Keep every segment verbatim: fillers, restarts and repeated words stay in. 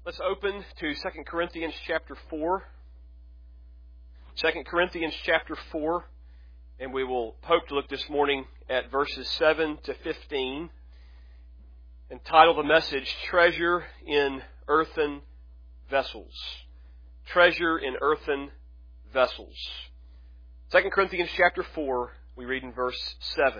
Let's open to Second Corinthians chapter four. Second Corinthians chapter four, and we will hope to look this morning at verses seven to fifteen, and title the message, Treasure in Earthen Vessels. Treasure in Earthen Vessels. Second Corinthians chapter four, we read in verse seven.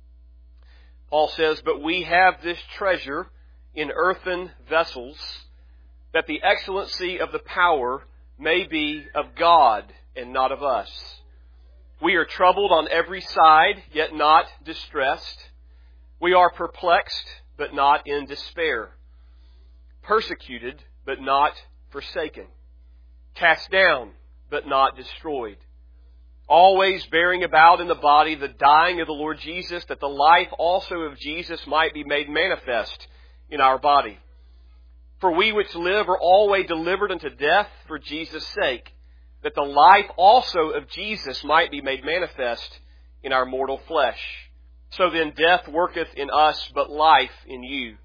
Paul says, "But we have this treasure in earthen vessels, that the excellency of the power may be of God and not of us. We are troubled on every side, yet not distressed. We are perplexed, but not in despair. Persecuted, but not forsaken. Cast down, but not destroyed. Always bearing about in the body the dying of the Lord Jesus, that the life also of Jesus might be made manifest in our body. For we which live are always delivered unto death for Jesus' sake, that the life also of Jesus might be made manifest in our mortal flesh. So then death worketh in us, but life in you.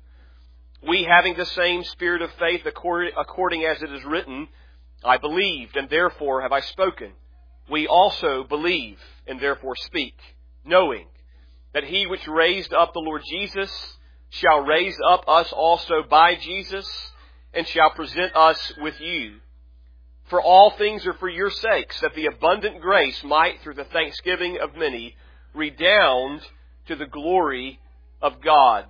We having the same spirit of faith, according as it is written, I believed, and therefore have I spoken. We also believe, and therefore speak, knowing that he which raised up the Lord Jesus shall raise up us also by Jesus, and shall present us with you. For all things are for your sakes, that the abundant grace might, through the thanksgiving of many, redound to the glory of God."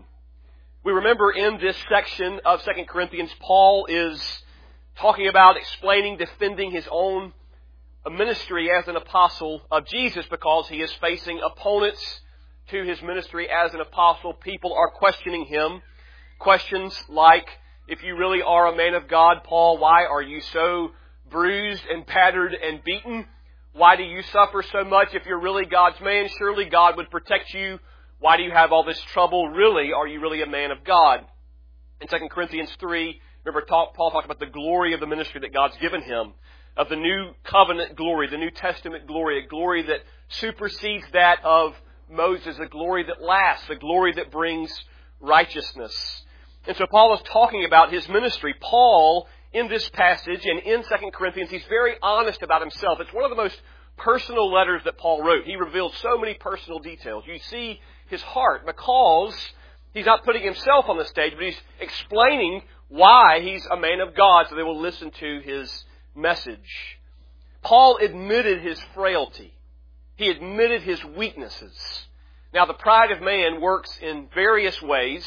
We remember in this section of Second Corinthians, Paul is talking about, explaining, defending his own ministry as an apostle of Jesus, because he is facing opponents to his ministry as an apostle. People are questioning him. Questions like, if you really are a man of God, Paul, why are you so bruised and battered and beaten? Why do you suffer so much? If you're really God's man, surely God would protect you. Why do you have all this trouble? Really, are you really a man of God? In Second Corinthians three, remember Paul talked about the glory of the ministry that God's given him, of the new covenant glory, the New Testament glory, a glory that supersedes that of Moses, a glory that lasts, a glory that brings righteousness. And so Paul is talking about his ministry. Paul, in this passage and in Second Corinthians, he's very honest about himself. It's one of the most personal letters that Paul wrote. He revealed so many personal details. You see his heart, because he's not putting himself on the stage, but he's explaining why he's a man of God, so they will listen to his message. Paul admitted his frailty. He admitted his weaknesses. Now, the pride of man works in various ways.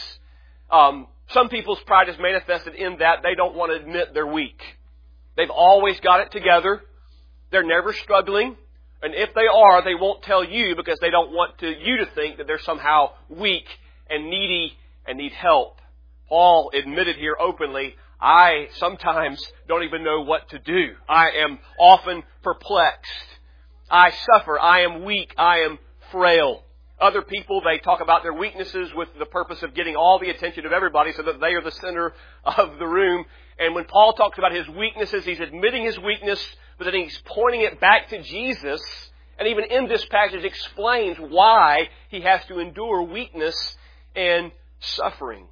Um, some people's pride is manifested in that they don't want to admit they're weak. They've always got it together. They're never struggling. And if they are, they won't tell you because they don't want to, you to think that they're somehow weak and needy and need help. Paul admitted here openly, I sometimes don't even know what to do. I am often perplexed. I suffer. I am weak. I am frail. Other people, they talk about their weaknesses with the purpose of getting all the attention of everybody so that they are the center of the room. And when Paul talks about his weaknesses, he's admitting his weakness, but then he's pointing it back to Jesus. And even in this passage explains why he has to endure weakness and suffering.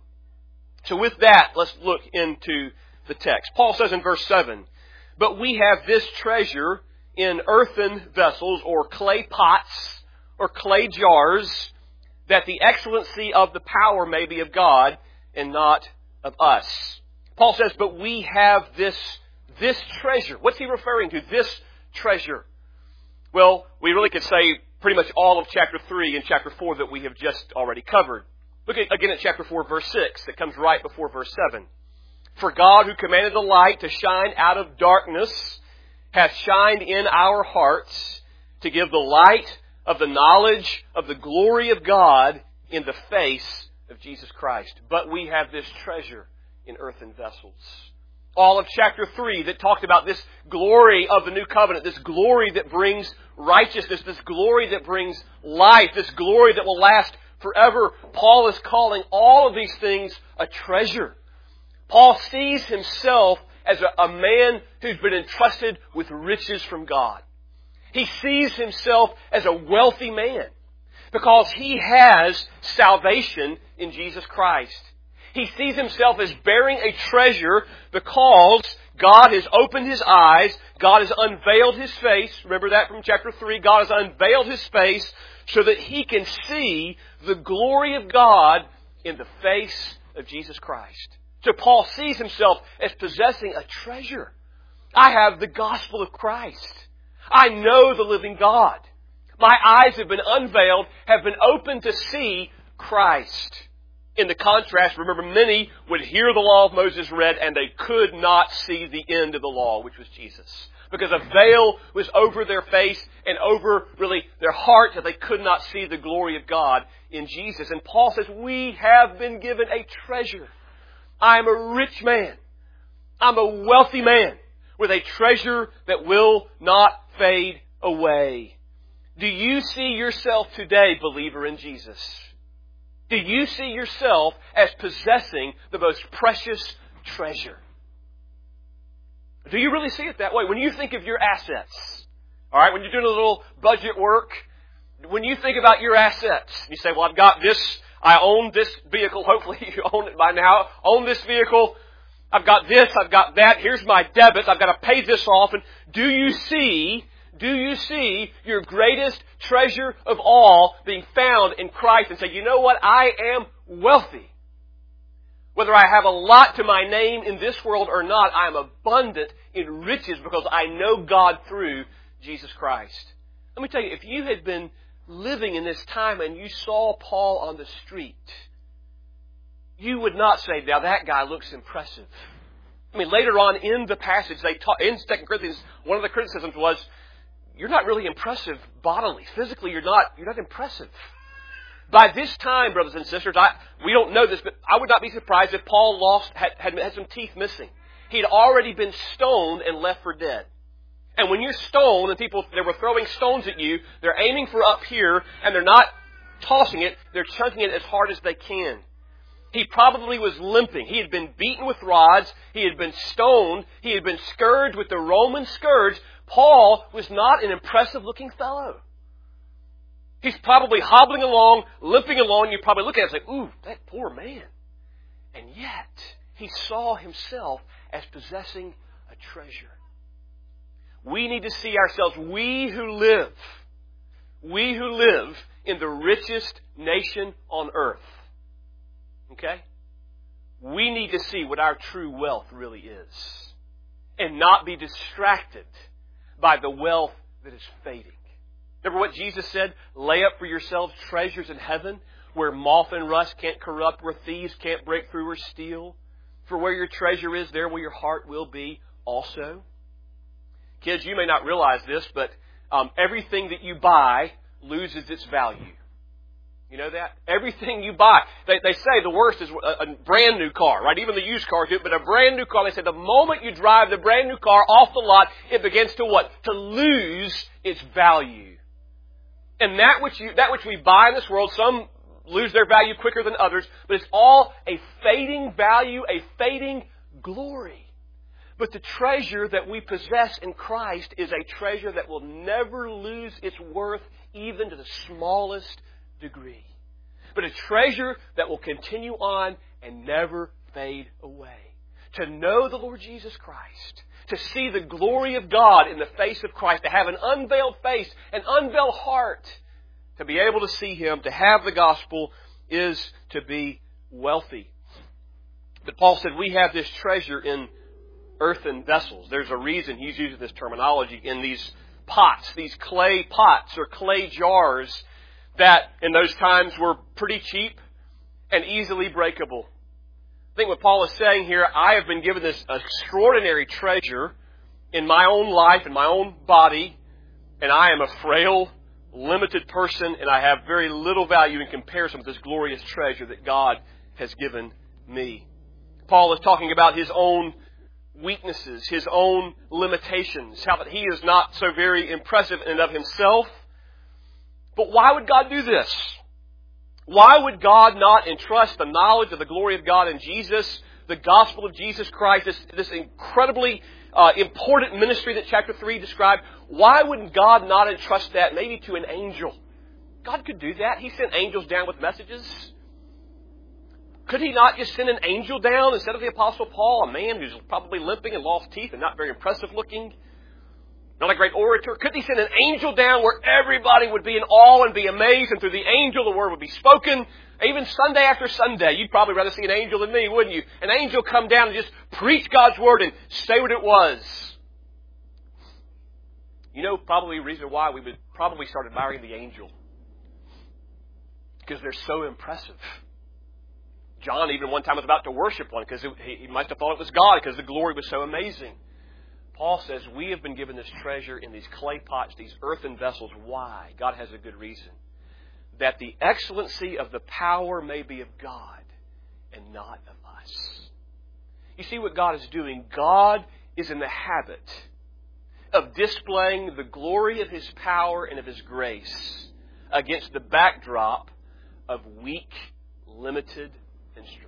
So with that, let's look into the text. Paul says in verse seven, "But we have this treasure in earthen vessels," or clay pots, or clay jars, "that the excellency of the power may be of God and not of us." Paul says, but we have this, this treasure. What's he referring to? This treasure. Well, we really could say pretty much all of chapter three and chapter four that we have just already covered. Look at, again at chapter four, verse six. That comes right before verse seven. "For God, who commanded the light to shine out of darkness, hath shined in our hearts to give the light of the knowledge of the glory of God in the face of Jesus Christ." But we have this treasure in earthen vessels. All of chapter three that talked about this glory of the new covenant, this glory that brings righteousness, this glory that brings life, this glory that will last forever. Paul is calling all of these things a treasure. Paul sees himself as a, a man who's been entrusted with riches from God. He sees himself as a wealthy man because he has salvation in Jesus Christ. He sees himself as bearing a treasure because God has opened his eyes. God has unveiled his face. Remember that from chapter three. God has unveiled his face so that he can see the glory of God in the face of Jesus Christ. So Paul sees himself as possessing a treasure. I have the gospel of Christ. I know the living God. My eyes have been unveiled, have been opened to see Christ. In the contrast, remember, many would hear the law of Moses read and they could not see the end of the law, which was Jesus. Because a veil was over their face and over, really, their heart that they could not see the glory of God in Jesus. And Paul says, we have been given a treasure. I am a rich man. I'm a wealthy man with a treasure that will not fade away. Do you see yourself today, believer in Jesus? Do you see yourself as possessing the most precious treasure? Do you really see it that way? When you think of your assets, all right, when you're doing a little budget work, when you think about your assets, you say, well, I've got this, I own this vehicle, hopefully you own it by now, own this vehicle, I've got this, I've got that, here's my debits, I've got to pay this off. And do you see Do you see your greatest treasure of all being found in Christ and say, you know what, I am wealthy. Whether I have a lot to my name in this world or not, I am abundant in riches because I know God through Jesus Christ. Let me tell you, if you had been living in this time and you saw Paul on the street, you would not say, now that guy looks impressive. I mean, later on in the passage, they talk, in Second Corinthians, one of the criticisms was, you're not really impressive bodily. Physically, you're not, you're not impressive. By this time, brothers and sisters, I, we don't know this, but I would not be surprised if Paul lost, had, had, had some teeth missing. He had already been stoned and left for dead. And when you're stoned and people, they were throwing stones at you, they're aiming for up here and they're not tossing it, they're chunking it as hard as they can. He probably was limping. He had been beaten with rods. He had been stoned. He had been scourged with the Roman scourge. Paul was not an impressive-looking fellow. He's probably hobbling along, limping along. You probably look at it and say, ooh, that poor man. And yet, he saw himself as possessing a treasure. We need to see ourselves, we who live, we who live in the richest nation on earth. Okay? We need to see what our true wealth really is. And not be distracted by the wealth that is fading. Remember what Jesus said? Lay up for yourselves treasures in heaven where moth and rust can't corrupt, where thieves can't break through or steal. For where your treasure is, there will your heart will be also. Kids, you may not realize this, but um, everything that you buy loses its value. You know that? Everything you buy. They, they say the worst is a, a brand new car, right? Even the used car too, but a brand new car, they say the moment you drive the brand new car off the lot, it begins to what? To lose its value. And that which you, that which we buy in this world, some lose their value quicker than others, but it's all a fading value, a fading glory. But the treasure that we possess in Christ is a treasure that will never lose its worth even to the smallest degree. But a treasure that will continue on and never fade away. To know the Lord Jesus Christ, to see the glory of God in the face of Christ, to have an unveiled face, an unveiled heart, to be able to see Him, to have the gospel, is to be wealthy. But Paul said we have this treasure in earthen vessels. There's a reason he's using this terminology in these pots, these clay pots or clay jars that in those times were pretty cheap and easily breakable. I think what Paul is saying here, I have been given this extraordinary treasure in my own life, in my own body, and I am a frail, limited person, and I have very little value in comparison with this glorious treasure that God has given me. Paul is talking about his own weaknesses, his own limitations, how that he is not so very impressive in and of himself. But why would God do this? Why would God not entrust the knowledge of the glory of God in Jesus, the gospel of Jesus Christ, this, this incredibly uh, important ministry that chapter three described? Why wouldn't God not entrust that maybe to an angel? God could do that. He sent angels down with messages. Could he not just send an angel down instead of the Apostle Paul, a man who's probably limping and lost teeth and not very impressive looking? Not a great orator. Couldn't he send an angel down where everybody would be in awe and be amazed, and through the angel the word would be spoken? Even Sunday after Sunday, you'd probably rather see an angel than me, wouldn't you? An angel come down and just preach God's word and say what it was. You know, probably the reason why we would probably start admiring the angel. Because they're so impressive. John even one time was about to worship one because he must have thought it was God because the glory was so amazing. Paul says we have been given this treasure in these clay pots, these earthen vessels. Why? God has a good reason. That the excellency of the power may be of God and not of us. You see what God is doing? God is in the habit of displaying the glory of His power and of His grace against the backdrop of weak, limited instruments.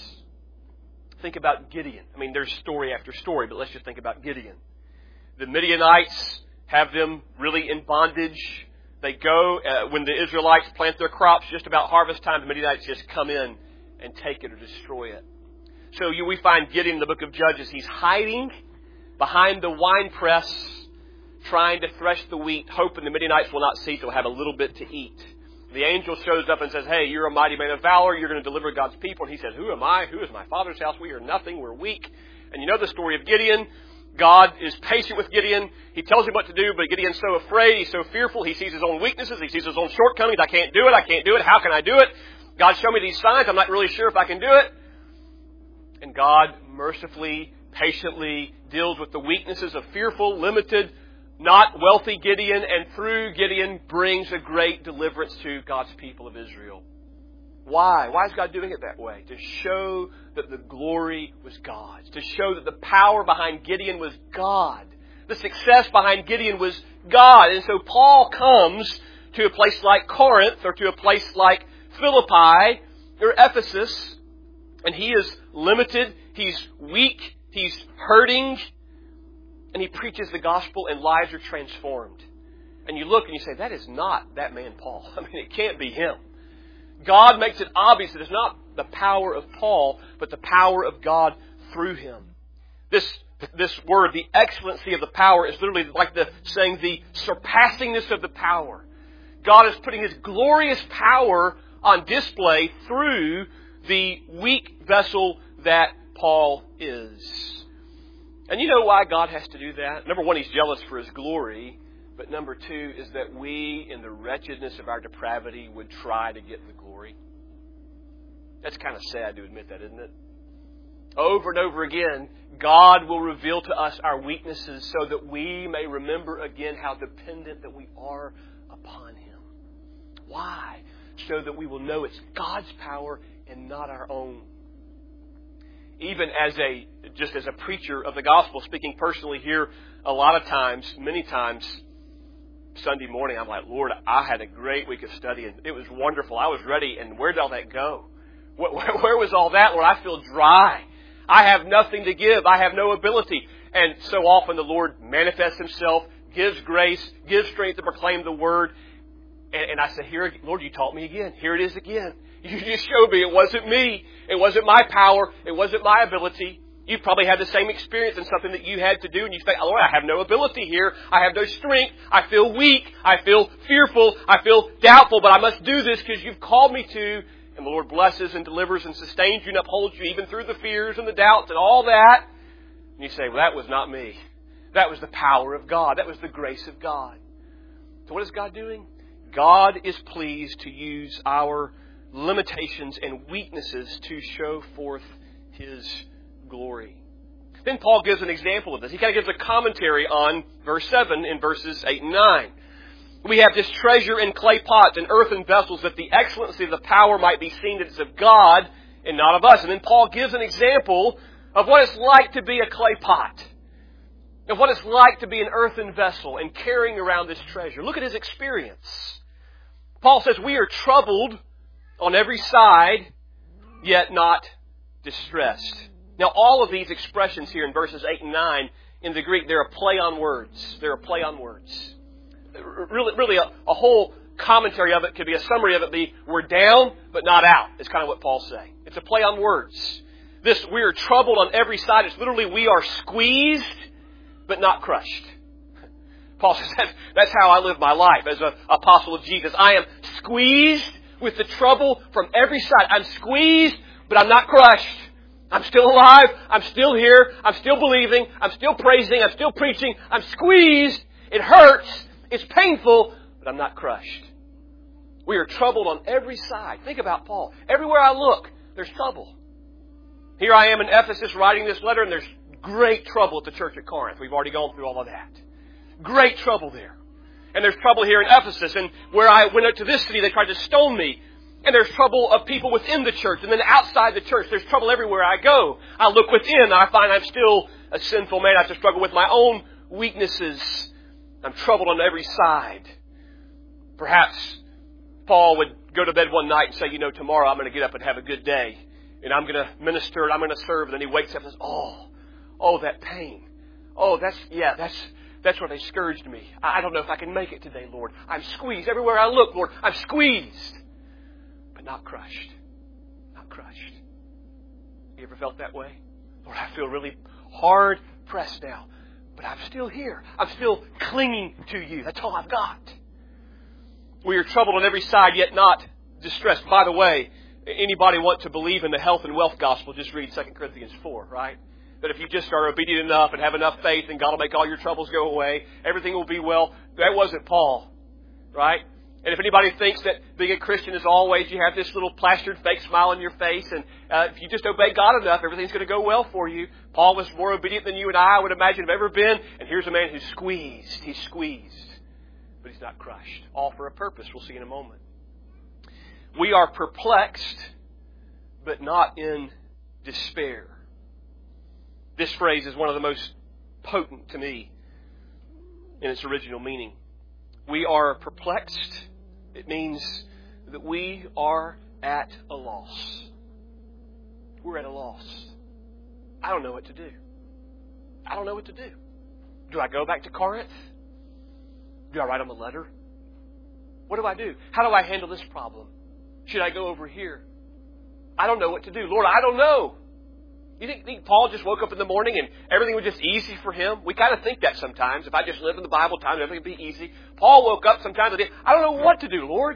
Think about Gideon. I mean, there's story after story, but let's just think about Gideon. The Midianites have them really in bondage. They go, uh, when the Israelites plant their crops, just about harvest time, the Midianites just come in and take it or destroy it. So you, we find Gideon in the book of Judges. He's hiding behind the wine press, trying to thresh the wheat, hoping the Midianites will not see, so he'll have a little bit to eat. The angel shows up and says, hey, you're a mighty man of valor. You're going to deliver God's people. And he says, who am I? Who is my father's house? We are nothing. We're weak. And you know the story of Gideon. God is patient with Gideon. He tells him what to do, but Gideon's so afraid. He's so fearful. He sees his own weaknesses. He sees his own shortcomings. I can't do it. I can't do it. How can I do it? God, show me these signs. I'm not really sure if I can do it. And God mercifully, patiently deals with the weaknesses of fearful, limited, not wealthy Gideon, and through Gideon brings a great deliverance to God's people of Israel. Why? Why is God doing it that way? To show that the glory was God's. To show that the power behind Gideon was God. The success behind Gideon was God. And so Paul comes to a place like Corinth or to a place like Philippi or Ephesus, and he is limited, he's weak, he's hurting, and he preaches the gospel and lives are transformed. And you look and you say, that is not that man Paul. I mean, it can't be him. God makes it obvious that it's not the power of Paul, but the power of God through him. This, this word, the excellency of the power, is literally like the saying the surpassingness of the power. God is putting His glorious power on display through the weak vessel that Paul is. And you know why God has to do that? Number one, He's jealous for His glory. But number two is that we, in the wretchedness of our depravity, would try to get the glory. That's kind of sad to admit that, isn't it? Over and over again, God will reveal to us our weaknesses so that we may remember again how dependent that we are upon Him. Why? So that we will know it's God's power and not our own. Even as a, just as a preacher of the gospel, speaking personally here, a lot of times, many times, Sunday morning, I'm like, Lord, I had a great week of study and it was wonderful. I was ready. And where did all that go? Where, where, where was all that? Lord, I feel dry. I have nothing to give. I have no ability. And so often the Lord manifests Himself, gives grace, gives strength to proclaim the word. And, and I say, here, Lord, you taught me again. Here it is again. You just showed me it wasn't me. It wasn't my power. It wasn't my ability. You probably had the same experience in something that you had to do, and you say, Lord, I have no ability here. I have no strength. I feel weak. I feel fearful. I feel doubtful, but I must do this because you've called me to. And the Lord blesses and delivers and sustains you and upholds you even through the fears and the doubts and all that. And you say, well, that was not me. That was the power of God. That was the grace of God. So what is God doing? God is pleased to use our limitations and weaknesses to show forth His glory. Then Paul gives an example of this. He kind of gives a commentary on verse seven in verses eight and nine. We have this treasure in clay pots and earthen vessels that the excellency of the power might be seen that it's of God and not of us. And then Paul gives an example of what it's like to be a clay pot. Of what it's like to be an earthen vessel and carrying around this treasure. Look at his experience. Paul says we are troubled on every side, yet not distressed. Now, all of these expressions here in verses eight and nine, in the Greek, they're a play on words. They're a play on words. Really, really a, a whole commentary of it could be, a summary of it be, we're down but not out, is kind of what Paul's saying. It's a play on words. This, we are troubled on every side. It's literally, we are squeezed but not crushed. Paul says, that's, that's how I live my life as an apostle of Jesus. I am squeezed with the trouble from every side. I'm squeezed, but I'm not crushed. I'm still alive. I'm still here. I'm still believing. I'm still praising. I'm still preaching. I'm squeezed. It hurts. It's painful, but I'm not crushed. We are troubled on every side. Think about Paul. Everywhere I look, there's trouble. Here I am in Ephesus writing this letter, and there's great trouble at the church at Corinth. We've already gone through all of that. Great trouble there. And there's trouble here in Ephesus. And where I went out to this city, they tried to stone me. And there's trouble of people within the church. And then outside the church, there's trouble everywhere I go. I look within, and I find I'm still a sinful man. I have to struggle with my own weaknesses. I'm troubled on every side. Perhaps Paul would go to bed one night and say, you know, tomorrow I'm going to get up and have a good day. And I'm going to minister and I'm going to serve. And then he wakes up and says, oh, oh, that pain. Oh, that's, yeah, that's, that's where they scourged me. I don't know if I can make it today, Lord. I'm squeezed. Everywhere I look, Lord, I'm squeezed. But not crushed. Not crushed. You ever felt that way? Lord, I feel really hard pressed now. But I'm still here. I'm still clinging to you. That's all I've got. We are troubled on every side, yet not distressed. By the way, anybody want to believe in the health and wealth gospel, just read Second Corinthians four, right? That if you just are obedient enough and have enough faith, and God will make all your troubles go away, everything will be well. That wasn't Paul, right? And if anybody thinks that being a Christian is always you have this little plastered fake smile on your face, and uh, if you just obey God enough, everything's going to go well for you. Paul was more obedient than you and I, I would imagine, have ever been. And here's a man who's squeezed. He's squeezed. But he's not crushed. All for a purpose. We'll see in a moment. We are perplexed, but not in despair. This phrase is one of the most potent to me in its original meaning. We are perplexed. It means that we are at a loss. We're at a loss. I don't know what to do. I don't know what to do. Do I go back to Corinth? Do I write them a letter? What do I do? How do I handle this problem? Should I go over here? I don't know what to do. Lord, I don't know. You think, think Paul just woke up in the morning and everything was just easy for him? We kind of think that sometimes. If I just live in the Bible time, everything would be easy. Paul woke up sometimes and said, I don't know what to do, Lord.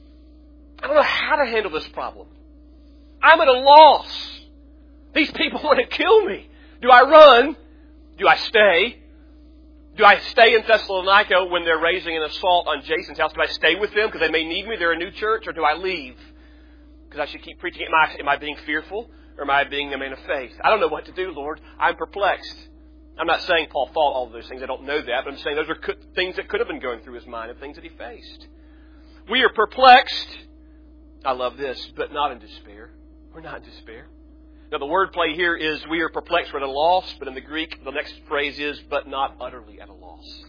I don't know how to handle this problem. I'm at a loss. These people want to kill me. Do I run? Do I stay? Do I stay in Thessalonica when they're raising an assault on Jason's house? Do I stay with them because they may need me? They're a new church. Or do I leave because I should keep preaching? Am I, am I being fearful? Or am I being a man of faith? I don't know what to do, Lord. I'm perplexed. I'm not saying Paul thought all of those things. I don't know that. But I'm saying those are co- things that could have been going through his mind and things that he faced. We are perplexed. I love this, but not in despair. We're not in despair. Now, the word play here is we are perplexed, we're at a loss. But in the Greek, the next phrase is, but not utterly at a loss.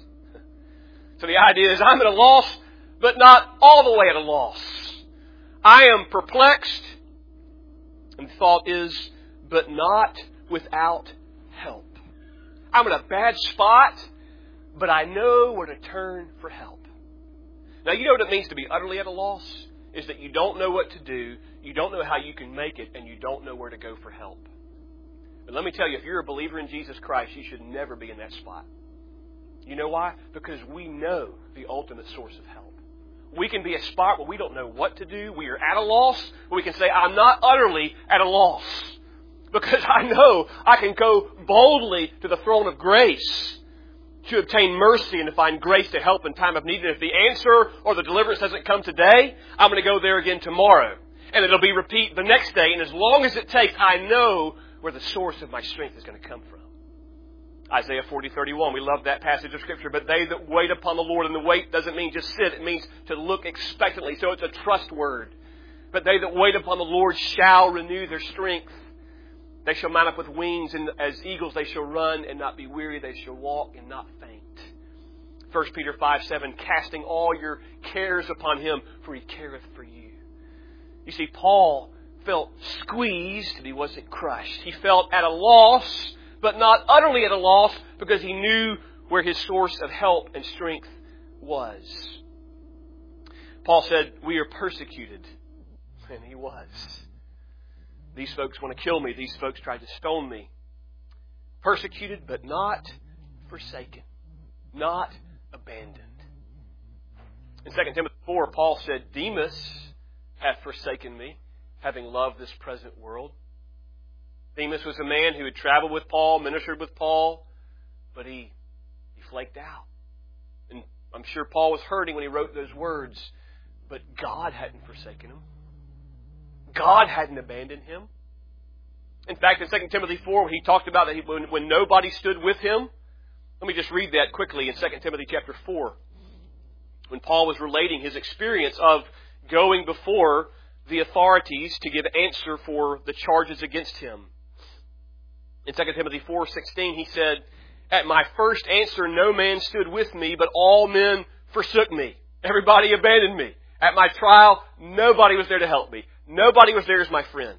So the idea is I'm at a loss, but not all the way at a loss. I am perplexed. And the thought is, but not without help. I'm in a bad spot, but I know where to turn for help. Now, you know what it means to be utterly at a loss? Is that you don't know what to do, you don't know how you can make it, and you don't know where to go for help. But let me tell you, if you're a believer in Jesus Christ, you should never be in that spot. You know why? Because we know the ultimate source of help. We can be a spot where we don't know what to do. We are at a loss. But we can say, I'm not utterly at a loss. Because I know I can go boldly to the throne of grace to obtain mercy and to find grace to help in time of need. And if the answer or the deliverance doesn't come today, I'm going to go there again tomorrow. And it'll be repeat the next day. And as long as it takes, I know where the source of my strength is going to come from. Isaiah forty thirty-one, we love that passage of Scripture. But they that wait upon the Lord, and the wait doesn't mean just sit. It means to look expectantly. So it's a trust word. But they that wait upon the Lord shall renew their strength. They shall mount up with wings, and as eagles they shall run and not be weary. They shall walk and not faint. First Peter five seven, casting all your cares upon Him, for He careth for you. You see, Paul felt squeezed, but he wasn't crushed. He felt at a loss, but not utterly at a loss, because he knew where his source of help and strength was. Paul said, we are persecuted. And he was. These folks want to kill me. These folks tried to stone me. Persecuted, but not forsaken. Not abandoned. In Second Timothy four, Paul said, Demas hath forsaken me, having loved this present world. Demas was a man who had traveled with Paul, ministered with Paul, but he, he flaked out. And I'm sure Paul was hurting when he wrote those words, but God hadn't forsaken him. God hadn't abandoned him. In fact, in Second Timothy four, when he talked about that he, when, when nobody stood with him, let me just read that quickly in Second Timothy chapter four. When Paul was relating his experience of going before the authorities to give answer for the charges against him. In Second Timothy four sixteen, he said, At my first answer no man stood with me, but all men forsook me. Everybody abandoned me. At my trial, nobody was there to help me. Nobody was there as my friend.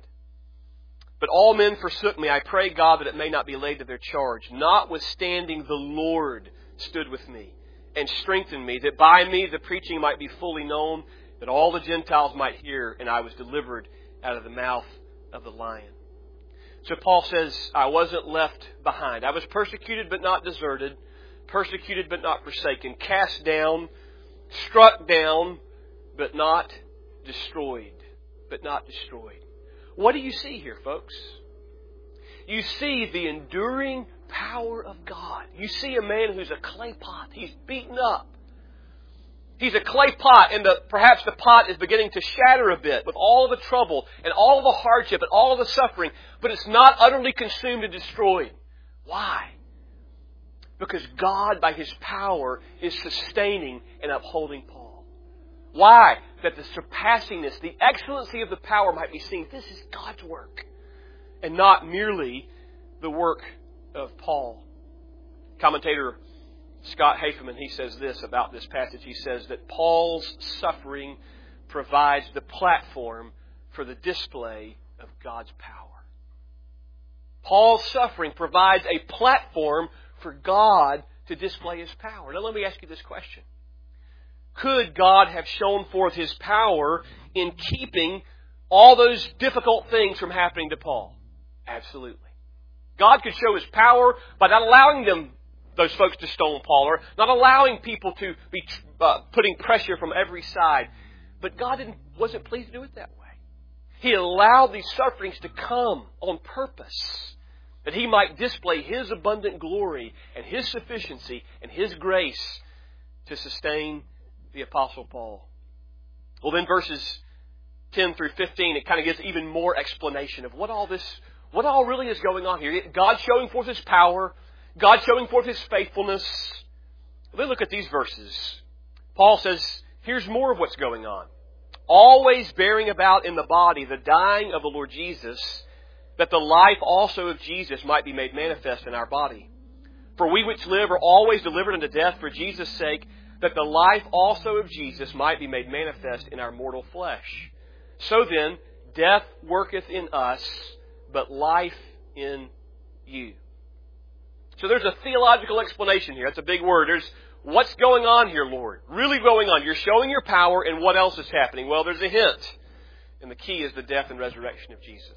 But all men forsook me. I pray God that it may not be laid to their charge. Notwithstanding, the Lord stood with me and strengthened me, that by me the preaching might be fully known, that all the Gentiles might hear, and I was delivered out of the mouth of the lion. So Paul says, I wasn't left behind. I was persecuted but not deserted, persecuted but not forsaken, cast down, struck down, but not destroyed. But not destroyed. What do you see here, folks? You see the enduring power of God. You see a man who's a clay pot. He's beaten up. He's a clay pot, and the, perhaps the pot is beginning to shatter a bit with all the trouble and all the hardship and all the suffering, but it's not utterly consumed and destroyed. Why? Because God, by His power, is sustaining and upholding Paul. Why? That the surpassingness, the excellency of the power might be seen. This is God's work, and not merely the work of Paul. Commentator Scott Haferman, he says this about this passage. He says that Paul's suffering provides the platform for the display of God's power. Paul's suffering provides a platform for God to display His power. Now let me ask you this question. Could God have shown forth His power in keeping all those difficult things from happening to Paul? Absolutely. God could show His power by not allowing them, those folks, to stone Paul, or not allowing people to be uh, putting pressure from every side. But God didn't, wasn't pleased to do it that way. He allowed these sufferings to come on purpose, that He might display His abundant glory and His sufficiency and His grace to sustain the Apostle Paul. Well, then verses ten through fifteen, it kind of gives even more explanation of what all this, what all really is going on here. God showing forth His power, God showing forth His faithfulness. Then look at these verses. Paul says, here's more of what's going on. Always bearing about in the body the dying of the Lord Jesus, that the life also of Jesus might be made manifest in our body. For we which live are always delivered unto death for Jesus' sake, that the life also of Jesus might be made manifest in our mortal flesh. So then, death worketh in us, but life in you. So there's a theological explanation here. That's a big word. There's what's going on here, Lord? Really going on. You're showing your power, and what else is happening? Well, there's a hint. And the key is the death and resurrection of Jesus.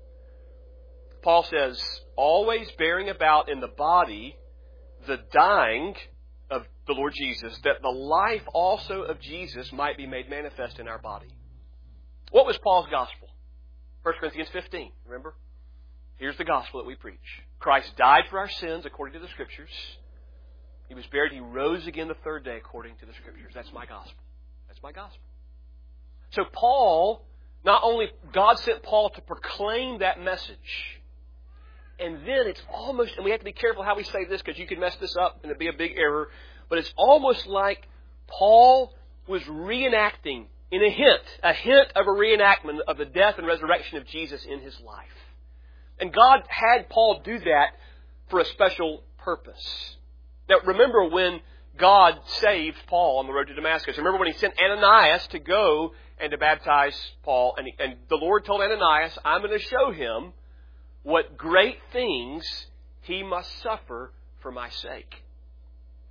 Paul says, always bearing about in the body the dying of the Lord Jesus, that the life also of Jesus might be made manifest in our body. What was Paul's gospel? First Corinthians fifteen, remember? Here's the gospel that we preach. Christ died for our sins according to the Scriptures. He was buried. He rose again the third day according to the Scriptures. That's my gospel. That's my gospel. So Paul, not only God sent Paul to proclaim that message, and then it's almost, and we have to be careful how we say this because you can mess this up and it'd be a big error, but it's almost like Paul was reenacting, in a hint, a hint of a reenactment of the death and resurrection of Jesus in his life. And God had Paul do that for a special purpose. Now remember when God saved Paul on the road to Damascus. Remember when He sent Ananias to go and to baptize Paul. And, he, and the Lord told Ananias, I'm going to show him what great things he must suffer for my sake.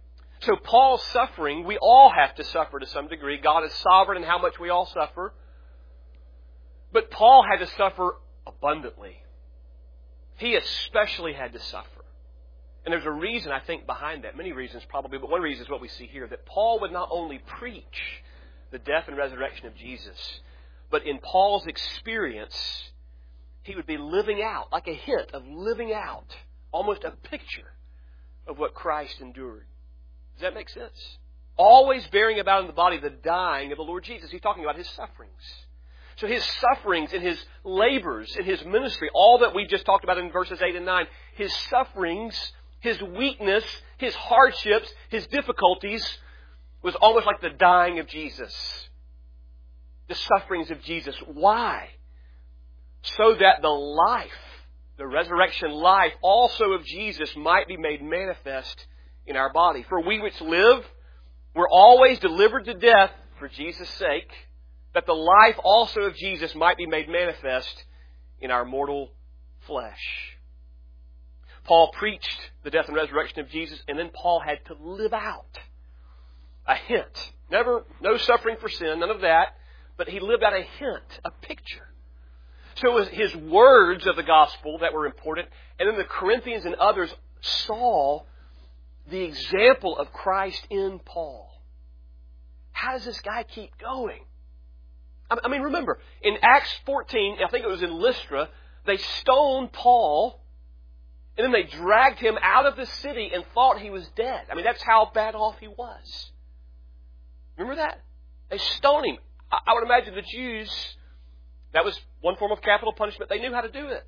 So Paul's suffering, we all have to suffer to some degree. God is sovereign in how much we all suffer. But Paul had to suffer abundantly. He especially had to suffer. And there's a reason, I think, behind that. Many reasons probably, but one reason is what we see here. That Paul would not only preach the death and resurrection of Jesus, but in Paul's experience, he would be living out, like a hint of living out, almost a picture of what Christ endured. Does that make sense? Always bearing about in the body the dying of the Lord Jesus. He's talking about His sufferings. So His sufferings and His labors and His ministry, all that we just talked about in verses eight and nine, His sufferings, His weakness, His hardships, His difficulties, was almost like the dying of Jesus. The sufferings of Jesus. Why? So that the life, the resurrection life also of Jesus might be made manifest in our body. For we which live, we're always delivered to death for Jesus' sake, that the life also of Jesus might be made manifest in our mortal flesh. Paul preached the death and resurrection of Jesus, and then Paul had to live out a hint. Never, no suffering for sin, none of that, but he lived out a hint, a picture. So it was his words of the gospel that were important, and then the Corinthians and others saw the example of Christ in Paul. How does this guy keep going? I mean, remember, in Acts fourteen, I think it was in Lystra, they stoned Paul, and then they dragged him out of the city and thought he was dead. I mean, that's how bad off he was. Remember that? They stoned him. I would imagine the Jews, that was one form of capital punishment. They knew how to do it.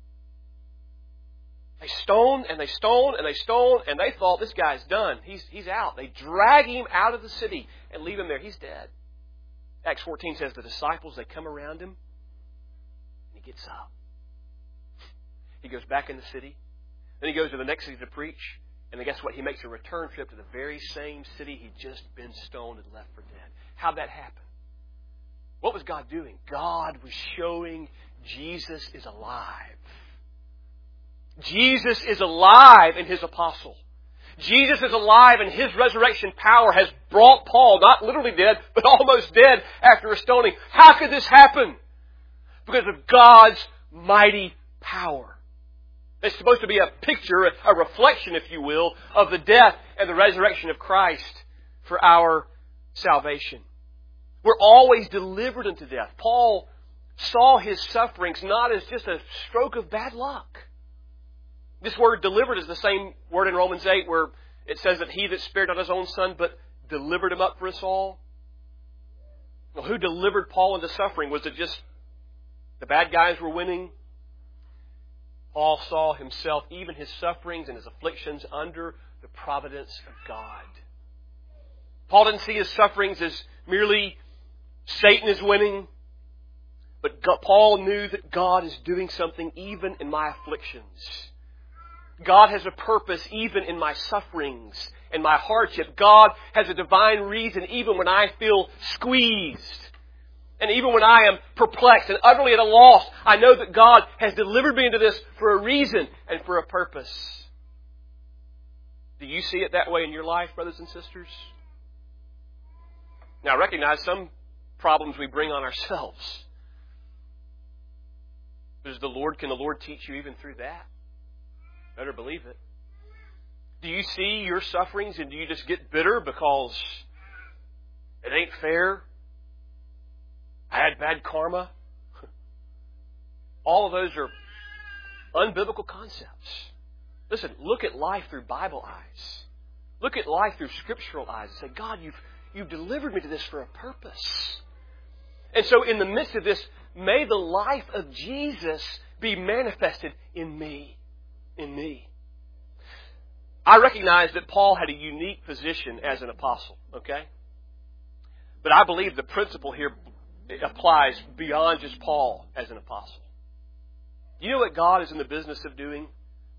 They stoned and they stoned and they stoned, and they thought, this guy's done. He's, he's out. They drag him out of the city and leave him there. He's dead. Acts fourteen says the disciples, they come around him, and he gets up. He goes back in the city. Then he goes to the next city to preach. And then guess what? He makes a return trip to the very same city he'd just been stoned and left for dead. How'd that happen? What was God doing? God was showing Jesus is alive. Jesus is alive in His apostle. Jesus is alive, and His resurrection power has brought Paul, not literally dead, but almost dead after a stoning. How could this happen? Because of God's mighty power. It's supposed to be a picture, a reflection, if you will, of the death and the resurrection of Christ for our salvation. We're always delivered unto death. Paul saw his sufferings not as just a stroke of bad luck. This word delivered is the same word in Romans eight where it says that He that spared not His own Son but delivered Him up for us all. Well, who delivered Paul into suffering? Was it just the bad guys were winning? Paul saw himself, even his sufferings and his afflictions, under the providence of God. Paul didn't see his sufferings as merely Satan is winning, but God, Paul knew that God is doing something even in my afflictions. God has a purpose even in my sufferings and my hardship. God has a divine reason even when I feel squeezed. And even when I am perplexed and utterly at a loss, I know that God has delivered me into this for a reason and for a purpose. Do you see it that way in your life, brothers and sisters? Now, recognize some problems we bring on ourselves. Does the Lord, can the Lord teach you even through that? Better believe it. Do you see your sufferings and do you just get bitter because it ain't fair? I had bad karma. All of those are unbiblical concepts. Listen, look at life through Bible eyes. Look at life through scriptural eyes and say, God, you've, you've delivered me to this for a purpose. And so in the midst of this, may the life of Jesus be manifested in me. In me. I recognize that Paul had a unique position as an apostle, okay? But I believe the principle here applies beyond just Paul as an apostle. You know what God is in the business of doing?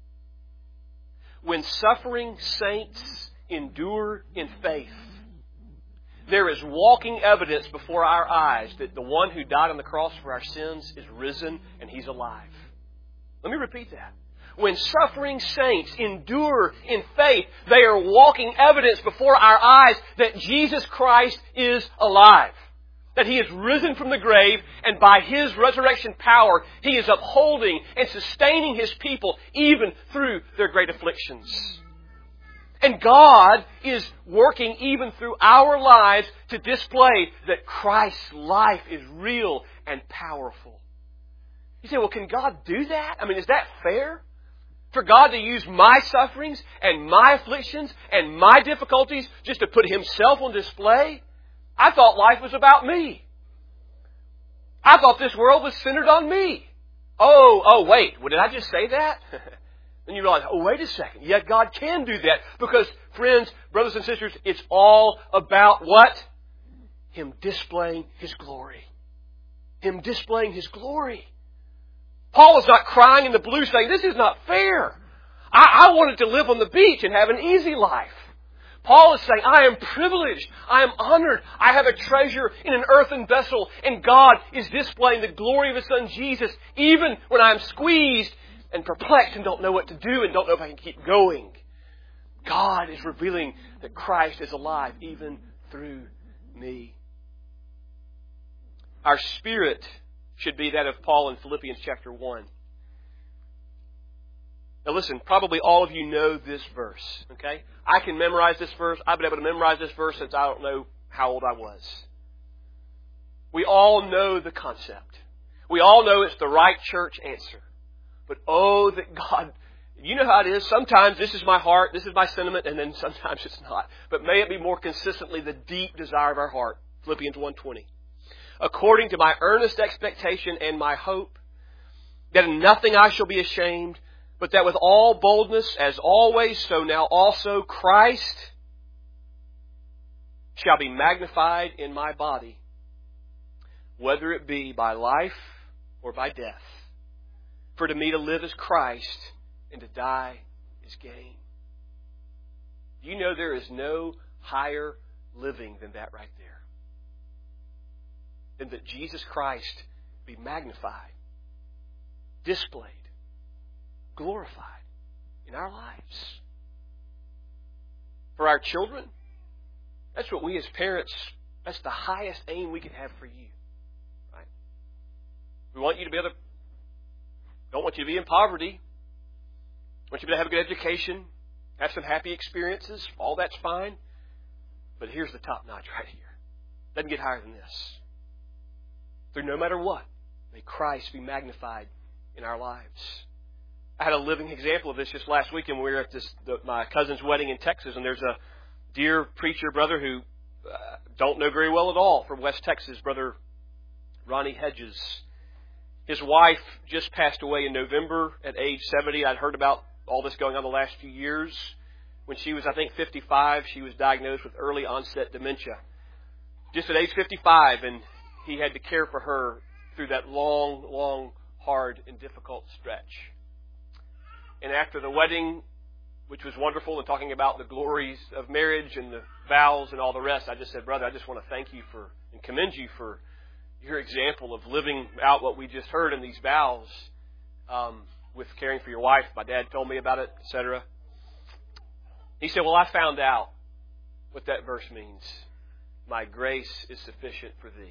When suffering saints endure in faith, there is walking evidence before our eyes that the one who died on the cross for our sins is risen and He's alive. Let me repeat that. when suffering saints endure in faith, they are walking evidence before our eyes that Jesus Christ is alive. That He is risen from the grave, and by His resurrection power, He is upholding and sustaining His people even through their great afflictions. And God is working even through our lives to display that Christ's life is real and powerful. You say, well, can God do that? I mean, is that fair? For God to use my sufferings and my afflictions and my difficulties just to put Himself on display? I thought life was about me. I thought this world was centered on me. Oh, oh, wait. Well, did I just say that? Then you realize, oh, wait a second. Yeah, God can do that. Because, friends, brothers and sisters, it's all about what? Him displaying His glory. Him displaying His glory. Paul is not crying in the blue saying, this is not fair. I, I wanted to live on the beach and have an easy life. Paul is saying, I am privileged. I am honored. I have a treasure in an earthen vessel. And God is displaying the glory of His Son Jesus even when I am squeezed and perplexed and don't know what to do and don't know if I can keep going. God is revealing that Christ is alive even through me. Our spirit should be that of Paul in Philippians chapter one. Now listen, probably all of you know this verse, okay? I can memorize this verse. I've been able to memorize this verse since I don't know how old I was. We all know the concept. We all know it's the right church answer. But oh, that God, you know how it is. Sometimes this is my heart, this is my sentiment, and then sometimes it's not. But may it be more consistently the deep desire of our heart. Philippians one twenty. According to my earnest expectation and my hope, that in nothing I shall be ashamed, but that with all boldness, as always, so now also Christ shall be magnified in my body, whether it be by life or by death. For to me to live is Christ, and to die is gain. Do you know there is no higher living than that right there? Than that Jesus Christ be magnified, displayed, glorified in our lives. For our children, that's what we as parents, that's the highest aim we can have for you. Right? We want you to be able to, don't want you to be in poverty. We want you to have a good education, have some happy experiences. All that's fine. But here's the top notch right here. Doesn't get higher than this. Through no matter what, may Christ be magnified in our lives. I had a living example of this just last weekend. We were at this the, my cousin's wedding in Texas, and there's a dear preacher brother who uh, don't know very well at all from West Texas, Brother Ronnie Hedges. His wife just passed away in November at age seventy. I'd heard about all this going on the last few years. When she was, I think, fifty-five, she was diagnosed with early onset dementia. Just at age fifty-five, and he had to care for her through that long, long, hard, and difficult stretch. And after the wedding, which was wonderful, and talking about the glories of marriage and the vows and all the rest, I just said, brother, I just want to thank you for and commend you for your example of living out what we just heard in these vows um, with caring for your wife. My dad told me about it, et cetera. He said, well, I found out what that verse means. My grace is sufficient for thee.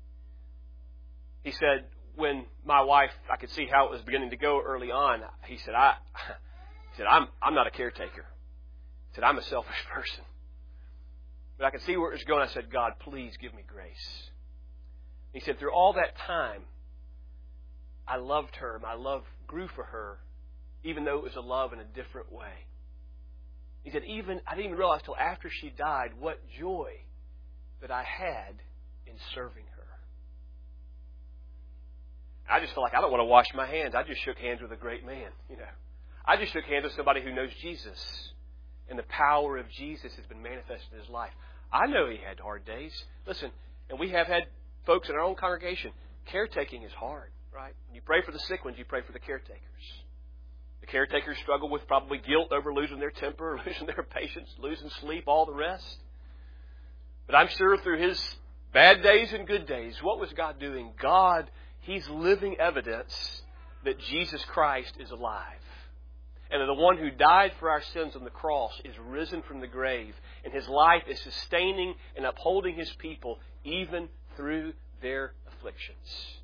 He said, when my wife, I could see how it was beginning to go early on. He said, I, he said, I'm, I'm not a caretaker. He said, I'm a selfish person. But I could see where it was going. I said, God, please give me grace. He said, through all that time, I loved her. My love grew for her, even though it was a love in a different way. He said, even I didn't even realize till after she died what joy that I had in serving her. I just felt like I don't want to wash my hands. I just shook hands with a great man, you know. I just shook hands with somebody who knows Jesus. And the power of Jesus has been manifested in his life. I know he had hard days. Listen, and we have had folks in our own congregation. Caretaking is hard, right? When you pray for the sick ones, you pray for the caretakers. The caretakers struggle with probably guilt over losing their temper, losing their patience, losing sleep, all the rest. But I'm sure through his bad days and good days, what was God doing? God, He's living evidence that Jesus Christ is alive. And that the one who died for our sins on the cross is risen from the grave. And His life is sustaining and upholding His people even through their afflictions.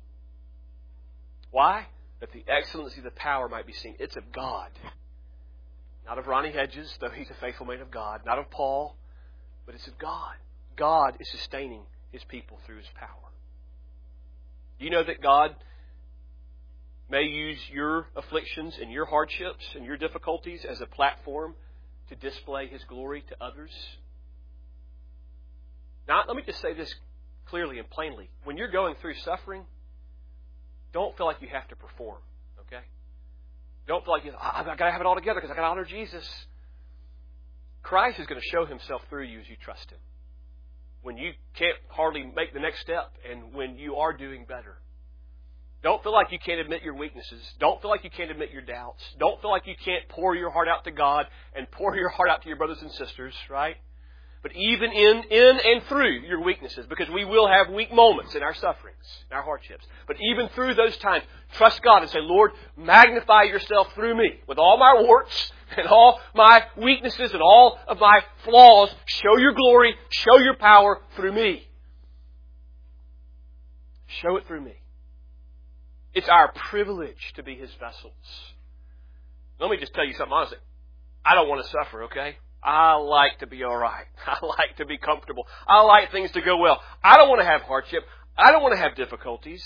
Why? That the excellency of the power might be seen. It's of God. Not of Ronnie Hedges, though he's a faithful man of God. Not of Paul, but it's of God. God is sustaining His people through His power. Do you know that God may use your afflictions and your hardships and your difficulties as a platform to display His glory to others? Now, let me just say this clearly and plainly. When you're going through suffering, don't feel like you have to perform, okay? Don't feel like you, I've got to have it all together because I've got to honor Jesus. Christ is going to show Himself through you as you trust Him. When you can't hardly make the next step and when you are doing better. Don't feel like you can't admit your weaknesses. Don't feel like you can't admit your doubts. Don't feel like you can't pour your heart out to God and pour your heart out to your brothers and sisters, right? But even in, in and through your weaknesses, because we will have weak moments in our sufferings, in our hardships. But even through those times, trust God and say, Lord, magnify yourself through me with all my warts and all my weaknesses and all of my flaws. Show your glory, show your power through me. Show it through me. It's our privilege to be His vessels. Let me just tell you something honestly. I don't want to suffer, okay? I like to be all right. I like to be comfortable. I like things to go well. I don't want to have hardship. I don't want to have difficulties.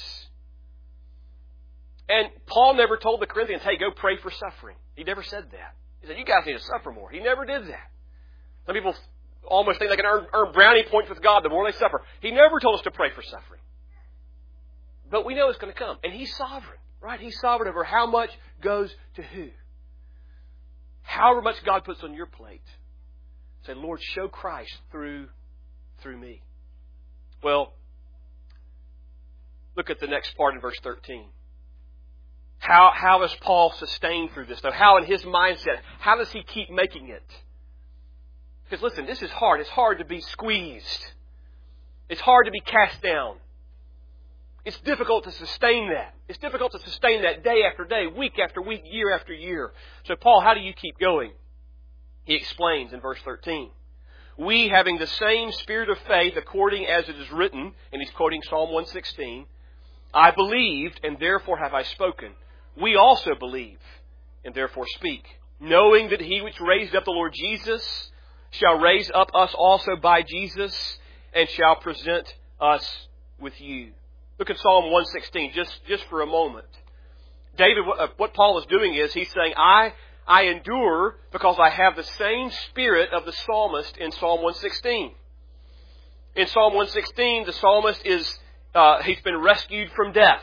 And Paul never told the Corinthians, hey, go pray for suffering. He never said that. He said, you guys need to suffer more. He never did that. Some people almost think they can earn, earn brownie points with God the more they suffer. He never told us to pray for suffering. But we know it's going to come. And He's sovereign, right? He's sovereign over how much goes to who. However much God puts on your plate. Say, Lord, show Christ through, through me. Well, look at the next part in verse thirteen. How, how is Paul sustained through this, though? How in his mindset, how does he keep making it? Because listen, this is hard. It's hard to be squeezed. It's hard to be cast down. It's difficult to sustain that. It's difficult to sustain that day after day, week after week, year after year. So Paul, how do you keep going? He explains in verse thirteen. We, having the same spirit of faith, according as it is written, and he's quoting Psalm one sixteen, I believed, and therefore have I spoken. We also believe, and therefore speak, knowing that He which raised up the Lord Jesus shall raise up us also by Jesus, and shall present us with you. Look at Psalm one sixteen, just, just for a moment. David, what Paul is doing is, he's saying, I, I endure because I have the same spirit of the psalmist in Psalm one sixteen. In Psalm one sixteen, the psalmist is, uh, he's been rescued from death.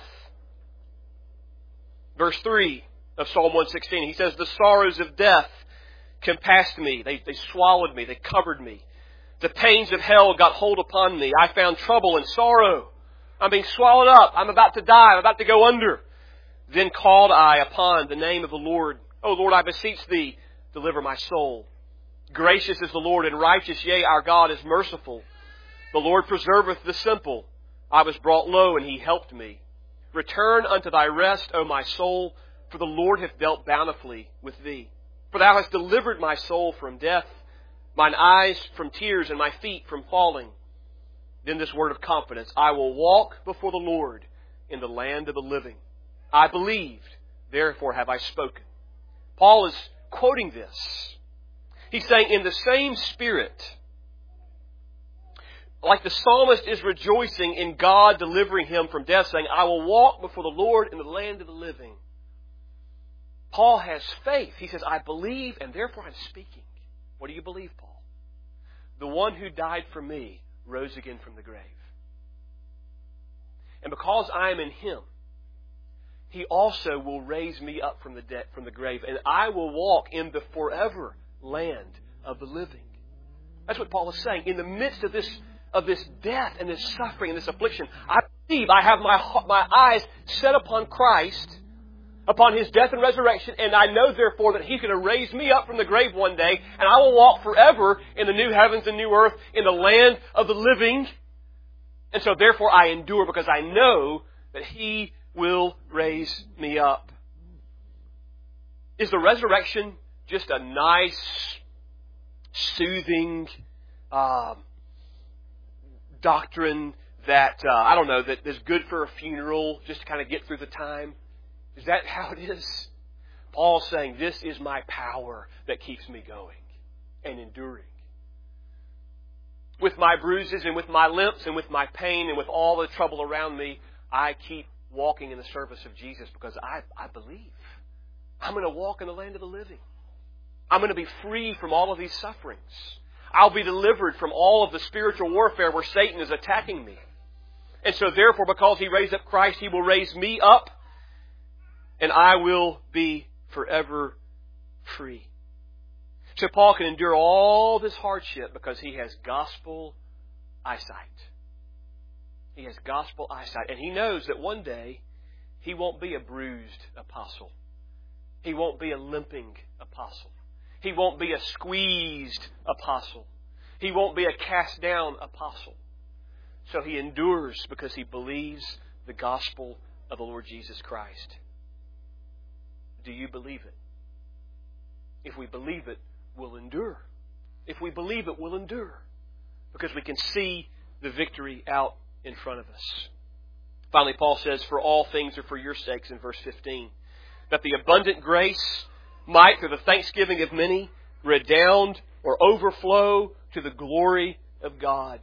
Verse three of Psalm one sixteen, he says, the sorrows of death compassed me. They, they swallowed me. They covered me. The pains of hell got hold upon me. I found trouble and sorrow. I'm being swallowed up. I'm about to die. I'm about to go under. Then called I upon the name of the Lord. O Lord, I beseech Thee, deliver my soul. Gracious is the Lord and righteous, yea, our God is merciful. The Lord preserveth the simple. I was brought low, and He helped me. Return unto thy rest, O my soul, for the Lord hath dealt bountifully with thee. For Thou hast delivered my soul from death, mine eyes from tears, and my feet from falling. Then this word of confidence, I will walk before the Lord in the land of the living. I believed, therefore have I spoken. Paul is quoting this. He's saying, in the same spirit, like the psalmist is rejoicing in God delivering him from death, saying, I will walk before the Lord in the land of the living. Paul has faith. He says, I believe, and therefore I'm speaking. What do you believe, Paul? The one who died for me rose again from the grave. And because I am in Him, He also will raise me up from the de- from the grave, and I will walk in the forever land of the living. That's what Paul is saying. In the midst of this of this death and this suffering and this affliction, I believe I have my my eyes set upon Christ, upon His death and resurrection, and I know therefore that He's going to raise me up from the grave one day, and I will walk forever in the new heavens and new earth, in the land of the living. And so therefore I endure because I know that He will raise me up. Is the resurrection just a nice, soothing um, doctrine that, uh, I don't know, that is good for a funeral just to kind of get through the time? Is that how it is? Paul's saying, this is my power that keeps me going and enduring. With my bruises and with my limps and with my pain and with all the trouble around me, I keep walking in the service of Jesus because I, I believe. I'm going to walk in the land of the living. I'm going to be free from all of these sufferings. I'll be delivered from all of the spiritual warfare where Satan is attacking me. And so therefore, because He raised up Christ, He will raise me up, and I will be forever free. So Paul can endure all this hardship because he has gospel eyesight. He has gospel eyesight. And he knows that one day he won't be a bruised apostle. He won't be a limping apostle. He won't be a squeezed apostle. He won't be a cast down apostle. So he endures because he believes the gospel of the Lord Jesus Christ. Do you believe it? If we believe it, we'll endure. If we believe it, we'll endure. Because we can see the victory out in front of us. Finally, Paul says, for all things are for your sakes in verse fifteen. That the abundant grace might, through the thanksgiving of many, redound or overflow to the glory of God.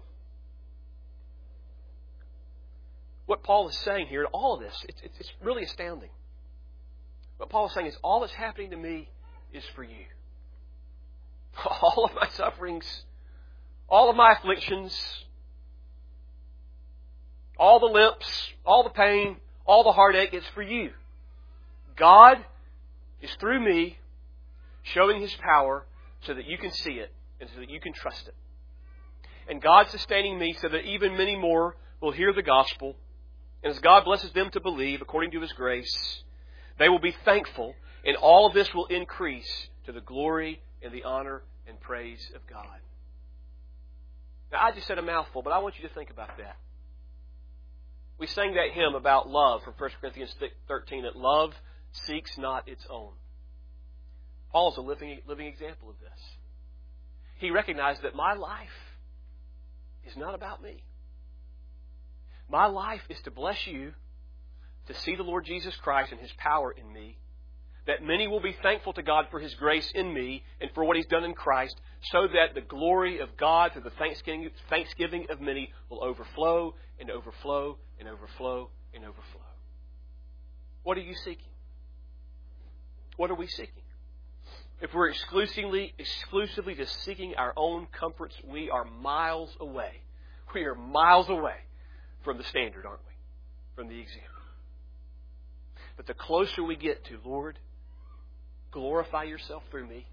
What Paul is saying here, all of this, it's, it's really astounding. What Paul is saying is, all that's happening to me is for you. All of my sufferings, all of my afflictions, all the limps, all the pain, all the heartache, it's for you. God is through me showing His power so that you can see it and so that you can trust it. And God sustaining me so that even many more will hear the gospel. And as God blesses them to believe according to His grace, they will be thankful, and all of this will increase to the glory and the honor and praise of God. Now, I just said a mouthful, but I want you to think about that. We sang that hymn about love from First Corinthians thirteen, that love seeks not its own. Paul is a living, living example of this. He recognized that my life is not about me. My life is to bless you, to see the Lord Jesus Christ and His power in me, that many will be thankful to God for His grace in me and for what He's done in Christ, so that the glory of God through the thanksgiving, thanksgiving of many will overflow and overflow and overflow and overflow. What are you seeking? What are we seeking? If we're exclusively, exclusively just seeking our own comforts, we are miles away. We are miles away from the standard, aren't we? From the example. But the closer we get to, Lord, glorify yourself through me.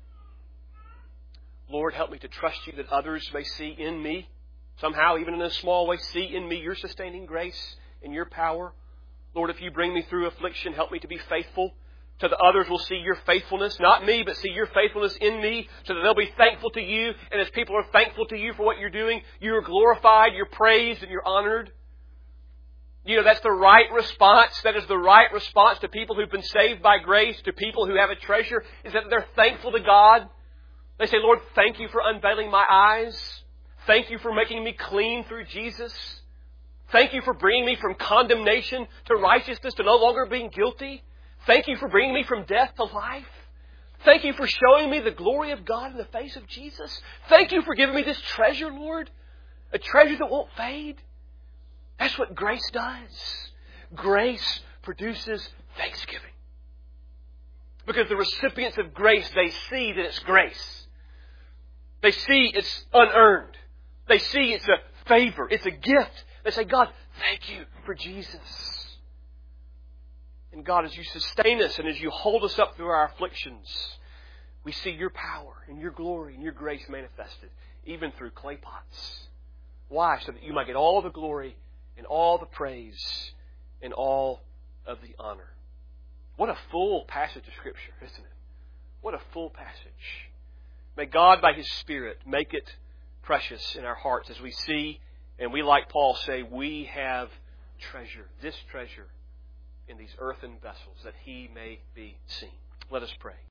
Lord, help me to trust you that others may see in me, somehow, even in a small way, see in me your sustaining grace and your power. Lord, if you bring me through affliction, help me to be faithful so that others will see your faithfulness, not me, but see your faithfulness in me, so that they'll be thankful to you. And as people are thankful to you for what you're doing, you're glorified, you're praised, and you're honored. You know, that's the right response. That is the right response to people who've been saved by grace, to people who have a treasure, is that they're thankful to God. They say, Lord, thank you for unveiling my eyes. Thank you for making me clean through Jesus. Thank you for bringing me from condemnation to righteousness, to no longer being guilty. Thank you for bringing me from death to life. Thank you for showing me the glory of God in the face of Jesus. Thank you for giving me this treasure, Lord. A treasure that won't fade. That's what grace does. Grace produces thanksgiving. Because the recipients of grace, they see that it's grace. They see it's unearned. They see it's a favor. It's a gift. They say, God, thank you for Jesus. And God, as you sustain us and as you hold us up through our afflictions, we see your power and your glory and your grace manifested, even through clay pots. Why? So that you might get all the glory and all the praise and all of the honor. What a full passage of Scripture, isn't it? What a full passage. May God, by His Spirit, make it precious in our hearts as we see, and we, like Paul, say, we have treasure, this treasure, in these earthen vessels, that He may be seen. Let us pray.